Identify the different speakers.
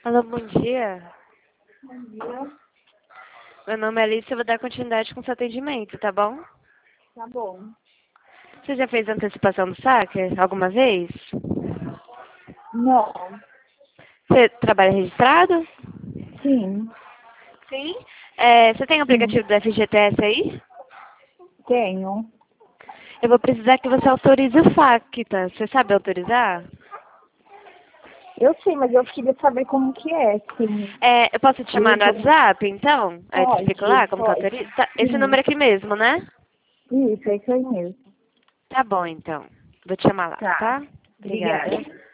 Speaker 1: Alô, bom dia.
Speaker 2: Bom dia.
Speaker 1: Meu nome é Alice e eu vou dar continuidade com o seu atendimento, tá bom?
Speaker 2: Tá bom.
Speaker 1: Você já fez antecipação do saque alguma vez?
Speaker 2: Não.
Speaker 1: Você trabalha registrado?
Speaker 2: Sim.
Speaker 1: Sim. Você tem o
Speaker 2: Sim.
Speaker 1: aplicativo do FGTS aí?
Speaker 2: Tenho.
Speaker 1: Eu vou precisar que você autorize o FAQ, tá? Você sabe autorizar?
Speaker 2: Eu sei, mas eu queria saber como que é. Sim.
Speaker 1: Eu posso te chamar no WhatsApp, então? Aí eu te explico
Speaker 2: Pode,
Speaker 1: lá como que autoriza?
Speaker 2: pode.
Speaker 1: Tá, esse
Speaker 2: Sim.
Speaker 1: número aqui mesmo, né?
Speaker 2: Isso, é isso aí mesmo.
Speaker 1: Tá bom, então. Vou te chamar lá,
Speaker 2: Tá.
Speaker 1: tá?
Speaker 2: Obrigada.
Speaker 1: Obrigada.